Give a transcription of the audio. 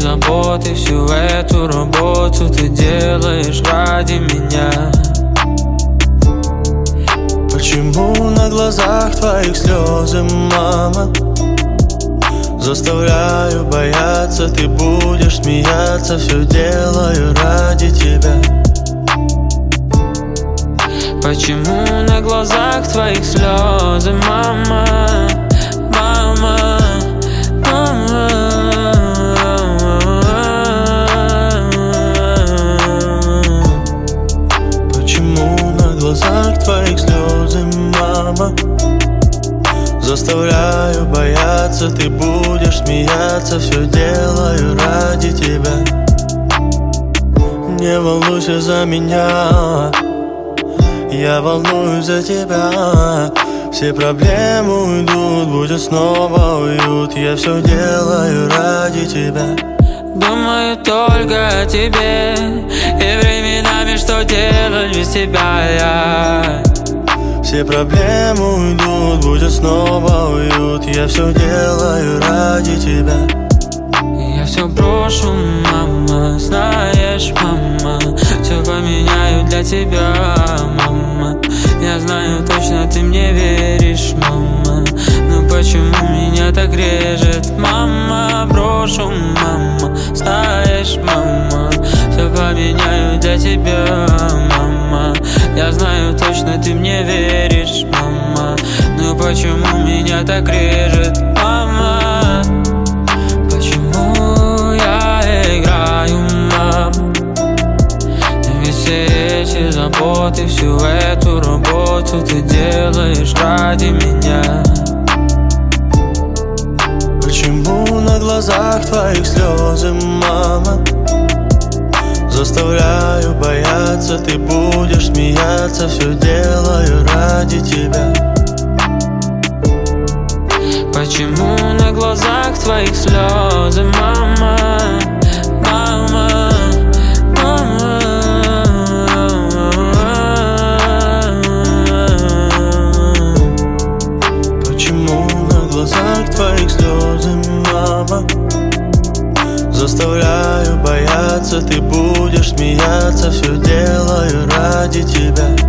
заботы, всю эту работу ты делаешь ради меня. Почему на глазах твоих слезы, мама? Заставляю бояться, ты будешь смеяться. Все делаю ради тебя. Почему на глазах твоих слезы, мама? Мама, мама. Почему на глазах твоих слезы, мама? Заставляю бояться, ты будешь смеяться. Все делаю ради тебя. Не волнуйся за меня, я волнуюсь за тебя. Все проблемы уйдут, будет снова уют. Я все делаю ради тебя. Думаю только о тебе, и временами что делать без тебя я. Все проблемы уйдут, будет снова уют. Я все делаю ради тебя. Я все брошу, мама, знаешь, мама. Все поменяю для тебя, мама. Я знаю точно, ты мне веришь, мама. Но почему меня так режет, мама? Брошу, мама, знаешь, мама. Все поменяю для тебя, мама. Я знаю точно, ты мне веришь, мама. Но почему меня так режет, мама? Почему я играю, мама? Ведь все эти заботы, всю эту работу ты делаешь ради меня. Почему на глазах твоих слезы, мама? Заставляю бояться, ты будешь смеяться. Все делаю ради тебя. Почему на глазах твоих слезы, мама? Мама, мама. Почему на глазах твоих слезы, мама? Заставляю бояться, ты будешь смеяться. Все делаю ради тебя.